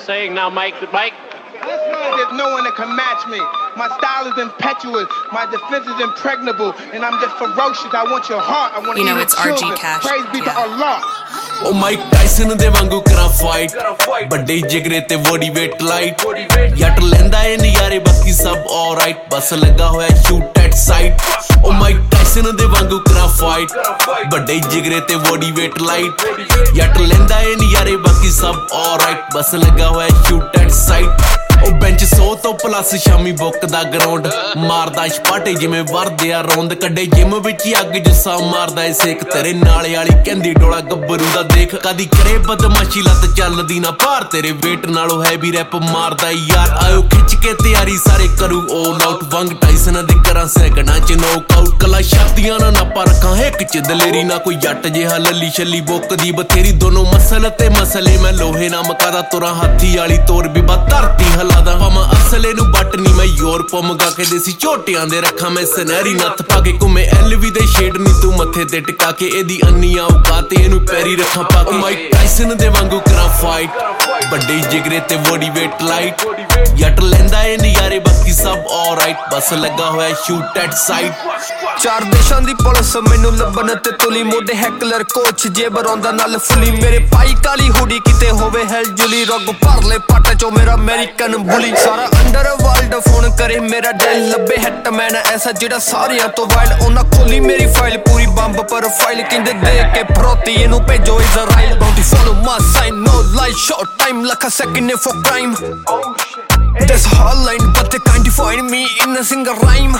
saying now, Mike. There's no one that can match me. My style is impetuous. My defense is impregnable. And I'm just ferocious. I want your heart. I want to eat your children. Praise be to Allah. Oh Mike Tyson ਦੇ ਵਾਂਗੂ ਕਰਾਂ fight ਵੱਡੇ ਜਿਗਰੇ ਤੇ body weight light ਜੱਟ ਲੈਂਦਾ ਏ ਨਜ਼ਾਰੇ ਬਾਕੀ ਸਭ alright ਬਸ ਲੱਗਾ ਹੋਇਆ shoot at sight Oh Mike Tyson ਦੇ ਵਾਂਗੂ ਕਰਾਂ fight ਵੱਡੇ ਜਿਗਰੇ ਤੇ body weight light ਜੱਟ ਲੈਂਦਾ ਏ ਨਜ਼ਾਰੇ ਬਾਕੀ ਸਭ alright ਬਸ ਲੱਗਾ ਹੋਇਆ shoot at sight ਉਹ ਬੈਂਚ 100 ਤੋਂ ਪਲੱਸ ਸ਼ਾਮੀ ਬੁੱਕ ਦਾ ਗਰਾਊਂਡ ਮਾਰਦਾ ਛਪਾਟੇ ਜਿਵੇਂ ਵਰਦੇ ਆ ਰੌਂਦ ਕੱਢੇ ਜਿਮ ਵਿੱਚ ਹੀ ਅੱਗ ਜੱਸਾ ਮਾਰਦਾ ਏ ਸੇਕ ਤੇਰੇ ਨਾਲੇ ਵਾਲੀ ਕਹਿੰਦੀ ਡੋਲਾ ਗੱਭਰੂ ਦਾ ਦੇਖ ਕਦੀ ਕਰੇ ਬਦਮਾਸ਼ੀ ਲੱਤ ਚੱਲਦੀ ਨਾ ਭਾਰ ਤੇਰੇ ਵੇਟ ਨਾਲੋਂ ਹੈਵੀ ਰੈਪ ਮਾਰਦਾ ਯਾਰ ਆਇਓ ਖਿੱਚ ਕੇ ਤਿਆਰੀ ਸਾਰੇ ਕਰੂ all out ਵੰਗ ਟਾਈਸਨ ਦੇ ਕਰਾਂ ਸੈਕੰਡਾਂ ਚ ਨੌਕ ਆਊਟ ਕਲਾ ਸ਼ਕਤੀਆਂ ਨਾ ਨਾਪਾ ਰੱਖਾਂ ਇੱਕ ਚ ਦਲੇਰੀ ਨਾ ਕੋਈ ਜੱਟ ਜਿਹਾ ਲੱਲੀ ਛੱਲੀ ਬੁੱਕਦੀ ਬਥੇਰੀ ਦੋਨੋਂ ਮਸਲ ਤੇ ਮਸਲੇ ਮੈਂ ਲੋਹੇ ਨਾ ਮਕਾਦਾ ਤੁਰਾਂ ਹਾਥੀ ਵਾਲੀ ਤੋਰ ਵੀ ਬਾ ਧਰਤੀ ਹਲਾਦਾ ਭਾਵਾਂ ਅਸਲੇ ਨੂੰ ਬੱਟ ਨੀ ਮੈਂ ਯੂਰਪ ਮੰਗਾ ਕੇ ਦੇਸੀ ਝੋਟਿਆਂ ਦੇ ਰੱਖਾਂ ਮੈਂ ਸਨਹਿਰੀ ਨੱਥ ਪਾ ਕੇ ਘੁੰਮੇ ਐਲਵੀ ਦੇ ਸ਼ੇਡ ਨੀ ਤੂੰ ਮੱਥੇ ਤੇ ਟਿਕਾ ਕੇ ਇਹਦੀ ਅੰਨੀਆਂ ਔਕਾਤ ਇਹਨੂੰ ਪੈਰੀ ਰੱਖਾਂ ਪਾ ਕੇ ਮਾਈਕ ਟਾਈਸਨ ਦੇ ਵਾਂਗੂ ਕਰਾਂ fight ਵੱਡੇ ਜਿਗਰੇ ਤੇ body weight light ਜੱਟ ਲੈਂਦਾ ਏ ਨਜ਼ਾਰੇ ਬਾਕੀ ਸਭ alright ਬਸ ਲੱਗਾ ਹੋਇਆ shoot at sight ਚਾਰ ਦੇਸ਼ਾਂ ਦੀ ਪੁਲਿਸ ਮੈਨੂੰ ਲੱਭਣ ਤੇ ਤੁਲੀ ਮੋਢੇ ਹੈਕਲਰ ਕੋਚ ਜੇਬ ਰੌਂਦਾ ਨਾਲ ਫੁੱਲੀ ਮੇਰੇ ਪਾਈ ਕਾਲੀ ਹੁਡੀ ਕਿਤੇ ਹੋਵੇ ਹੈਲ ਜੁਲੀ ਰੋਗ ਭਰ ਲੈ ਪੱਟ ਚੋਂ ਮੇਰਾ ਅਮਰੀਕਨ ਬੁਲੀ ਸਾਰਾ ਅੰਡਰਵਰਲਡ ਫੋਨ ਕਰੇ ਮੇਰਾ ਡੈਲ ਲੱਭੇ ਹਿੱਟਮੈਨ ਐਸਾ ਜਿਹੜਾ ਸਾਰਿਆਂ ਤੋਂ ਵਾਈਲਡ ਉਹਨਾਂ ਖੋਲੀ ਮੇਰੀ ਫਾਈਲ ਪੂਰੀ ਬੰਬ ਪ੍ਰੋਫਾਈਲ ਕਹਿੰਦੇ ਦੇਖ ਕੇ ਫਰੋਤੀ ਇਹਨੂੰ ਭੇਜੋ Israel bounty follow my sign no like short time like a second for crime There's a hotline but they can't define me in a single rhyme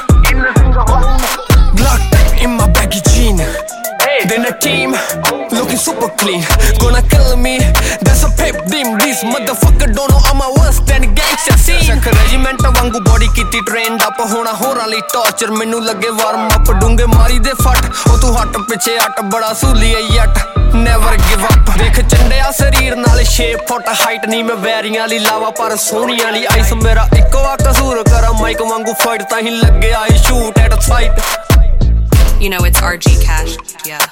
Glock tape in my baggy jean Then a team looking super clean Gonna kill me That's a pep dream These motherfucker don't know I'm a worse than gangster scene Sek regiment wangu body ਕੀਤੀ trained up ਹੋਣਾ ਹੋਰਾਂ ਲਈ torture ਮੈਨੂੰ ਲੱਗੇ warm up ਡੂੰਗੇ ਮਾਰੀ ਦੇ ਫੱਟ ਉਹ ਤੂੰ ਹੱਟ ਪਿੱਛੇ ਹੱਟ ਬੜਾ ਸੂਲੀ ਐ ਯੱਟ Never give up ਦੇਖ ਚੰਡਿਆ ਸਰੀਰ ਨਾਲ 6 ਫੁੱਟ ਹਾਈਟ ਨਹੀਂ ਮੈਂ ਵੈਰੀਆਂ ਲਈ ਲਾਵਾ ਪਰ ਸੋਹਣੀਆਂ ਲਈ ਆਈਸ ਮੇਰਾ ਇੱਕੋ ਆ ਕਸੂਰ ਕਰਾਂ ਮਾਈਕ ਵਾਂਗੂ ਫਾਈਟ ਤਾਂ ਹੀ ਲੱਗਿਆ ਏ shoot at sight You know it's RG Cash, yeah.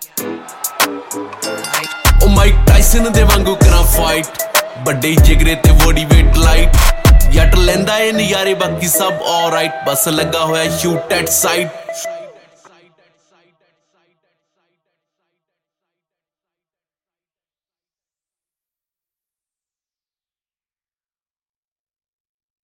Oh Mike Tyson ਦੇ ਵਾਂਗੂ ਕਰਾਂ fight ਵੱਡੇ ਜਿਗਰੇ ਤੇ body weight light ਜੱਟ ਲੈਂਦਾ ਏ ਨਜ਼ਾਰੇ ਬਾਕੀ ਸਭ alright ਬਸ ਲੱਗਾ ਹੋਇਆ shoot at sight